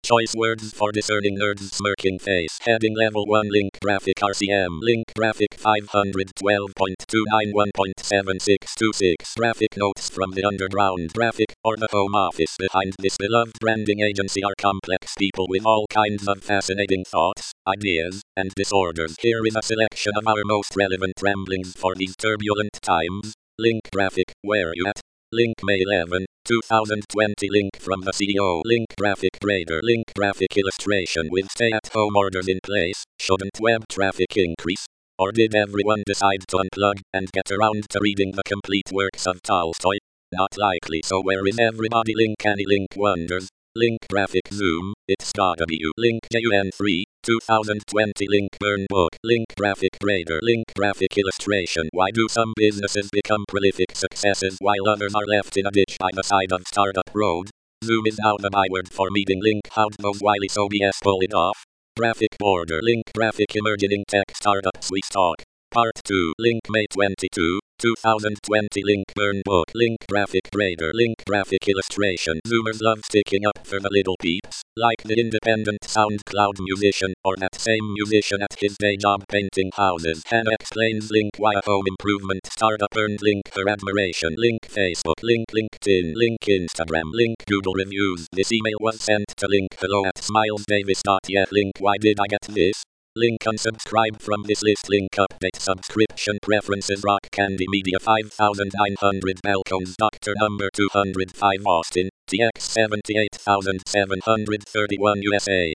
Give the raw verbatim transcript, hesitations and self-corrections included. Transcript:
Choice words for discerning nerds. Smirking face. Heading level one. Link graphic R C M. Link graphic five twelve point two nine one point seven six two six. Graphic notes from the underground. Graphic or the home office behind this beloved branding agency are complex people with all kinds of fascinating thoughts, ideas, and disorders. Here is a selection of our most relevant ramblings for these turbulent times. Link graphic, where you at? Link May eleventh, twenty twenty. Link from the C E O. Link graphic grader. Link graphic illustration. With stay-at-home orders in place, shouldn't web traffic increase? Or did everyone decide to unplug and get around to reading the complete works of Tolstoy? Not likely. So where is everybody? Link any link wonders. Link graphic zoom, it's gotta be you. Link J U N three, twenty twenty. Link burn book. Link graphic grader. Link graphic illustration. Why do some businesses become prolific successes while others are left in a ditch by the side of startup road? Zoom is now the byword for meeting. Link how'd those wily S O B S pull it off? Graphic border. Link graphic emerging tech startups we stalk. Part two. Link May twenty-second, twenty twenty. Link burn book. Link graphic grader. Link graphic illustration. Zoomers love sticking up for the little peeps, like the independent SoundCloud musician, or that same musician at his day job painting houses. Hannah explains. Link why a home improvement startup earned Link her admiration. Link Facebook. Link LinkedIn. Link Instagram. Link Google reviews. This email was sent to Link hello at smilesdavis dot net. Link why did I get this? Link unsubscribe from this list. Link update subscription preferences. Rock Candy Media five thousand nine hundred Balcones. Doctor number two hundred five Austin, T X seventy-eight thousand seven hundred thirty-one U S A.